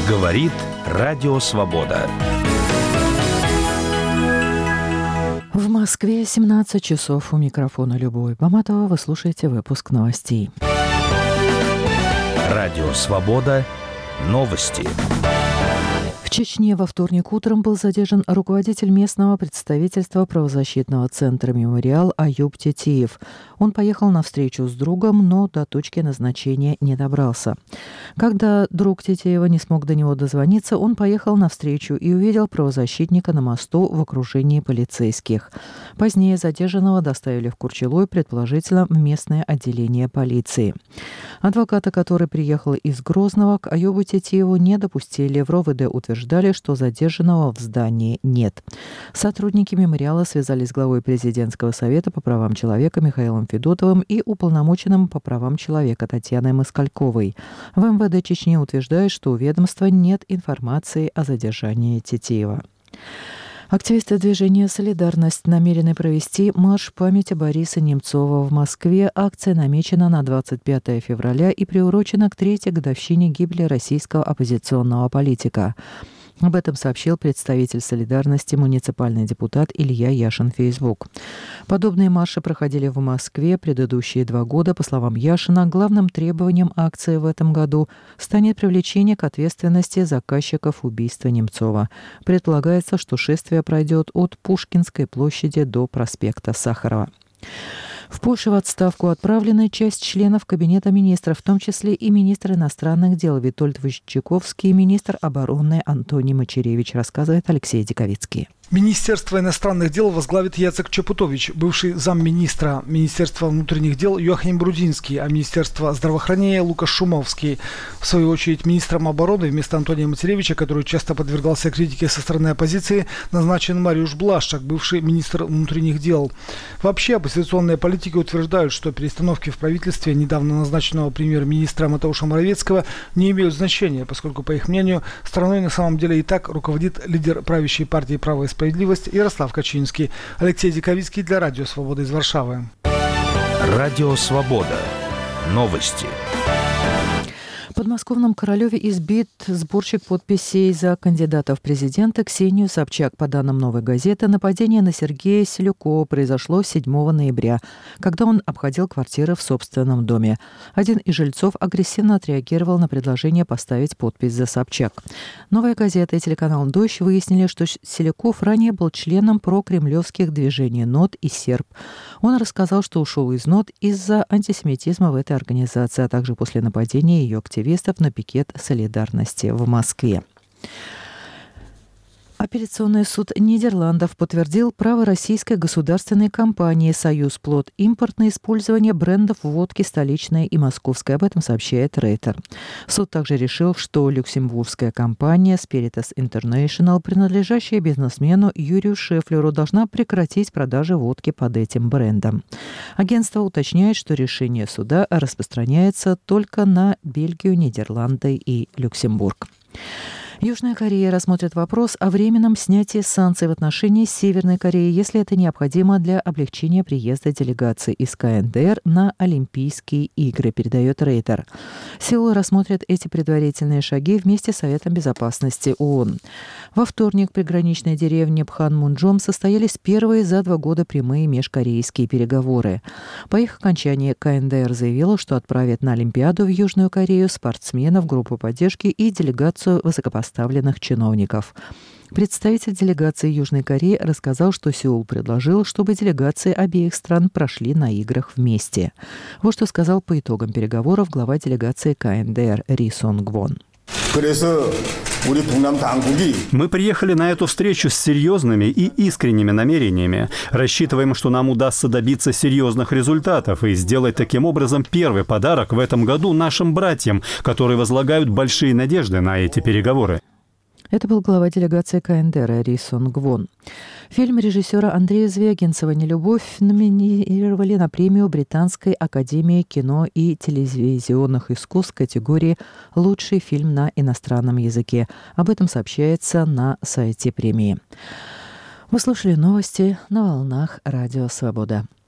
Говорит Радио Свобода. В Москве 17 часов. У микрофона Любовь Баматова. Вы слушаете выпуск новостей. Радио Свобода. Новости. В Чечне во вторник утром был задержан руководитель местного представительства правозащитного центра «Мемориал» Аюб Тетеев. Он поехал на встречу с другом, но до точки назначения не добрался. Когда друг Тетеева не смог до него дозвониться, он поехал на встречу и увидел правозащитника на мосту в окружении полицейских. Позднее задержанного доставили в Курчелой, предположительно, в местное отделение полиции. Адвоката, который приехал из Грозного, к Аюбу Тетееву не допустили. В РОВД утверждали, что задержанного в здании нет. Сотрудники «Мемориала» связались с главой президентского совета по правам человека Михаилом Федотовым и уполномоченным по правам человека Татьяной Москальковой. В МВД Чечни утверждают, что у ведомства нет информации о задержании Тетеева. Активисты движения «Солидарность» намерены провести марш памяти Бориса Немцова в Москве. Акция намечена на 25 февраля и приурочена к 3-й годовщине гибели российского оппозиционного политика. Об этом сообщил представитель «Солидарности» муниципальный депутат Илья Яшин в Facebook. Подобные марши проходили в Москве предыдущие 2 года. По словам Яшина, главным требованием акции в этом году станет привлечение к ответственности заказчиков убийства Немцова. Предполагается, что шествие пройдет от Пушкинской площади до проспекта Сахарова. В Польшу в отставку отправлены часть членов Кабинета министров, в том числе и министр иностранных дел Витольд Войчековский и министр обороны Антоний Мачеревич, рассказывает Алексей Диковицкий. Министерство иностранных дел возглавит Яцек Чепутович, бывший замминистра. Министерство внутренних дел Йоахим Брудинский, а Министерство здравоохранения Лукаш Шумовский. В свою очередь, министром обороны вместо Антония Мачеревича, который часто подвергался критике со стороны оппозиции, назначен Мариуш Блашчак, бывший министр внутренних дел. Вообще, оппозиционные политики утверждают, что перестановки в правительстве недавно назначенного премьер-министра Матауша Моровецкого не имеют значения, поскольку, по их мнению, страной на самом деле и так руководит лидер правящей партии «Право и справедливость» Ярослав Качинский. Алексей Диковицкий для Радио Свобода из Варшавы. Радио Свобода. Новости. В подмосковном Королеве избит сборщик подписей за кандидата в президенты Ксению Собчак. По данным «Новой газеты», нападение на Сергея Селюкова произошло 7 ноября, когда он обходил квартиры в собственном доме. Один из жильцов агрессивно отреагировал на предложение поставить подпись за Собчак. «Новая газета» и телеканал «Дождь» выяснили, что Селюков ранее был членом прокремлевских движений НОТ и Серб. Он рассказал, что ушел из НОТ из-за антисемитизма в этой организации, а также после нападения ее активистов на пикет «Солидарности» в Москве. Апелляционный суд Нидерландов подтвердил право российской государственной компании «Союз Плод Импорт» на использование брендов водки столичной и московской. Об этом сообщает Рейтер. Суд также решил, что люксембургская компания Spiritus International, принадлежащая бизнесмену Юрию Шефлеру, должна прекратить продажи водки под этим брендом. Агентство уточняет, что решение суда распространяется только на Бельгию, Нидерланды и Люксембург. Южная Корея рассмотрит вопрос о временном снятии санкций в отношении Северной Кореи, если это необходимо для облегчения приезда делегаций из КНДР на Олимпийские игры, передает Рейтер. Сеул рассмотрит эти предварительные шаги вместе с Советом безопасности ООН. Во вторник в приграничной деревне Пханмунджом состоялись первые за 2 года прямые межкорейские переговоры. По их окончании КНДР заявила, что отправит на Олимпиаду в Южную Корею спортсменов, группу поддержки и делегацию высокопоставленных чиновников. Представитель делегации Южной Кореи рассказал, что Сеул предложил, чтобы делегации обеих стран прошли на играх вместе. Вот что сказал по итогам переговоров глава делегации КНДР Ри Сонг Вон. Мы приехали на эту встречу с серьезными и искренними намерениями. Рассчитываем, что нам удастся добиться серьезных результатов и сделать таким образом первый подарок в этом году нашим братьям, которые возлагают большие надежды на эти переговоры. Это был глава делегации КНДР Ри Сонг Вон. Фильм режиссера Андрея Звягинцева «Нелюбовь» номинировали на премию Британской академии кино и телевизионных искусств в категории «Лучший фильм на иностранном языке». Об этом сообщается на сайте премии. Вы слушали новости на волнах Радио Свобода.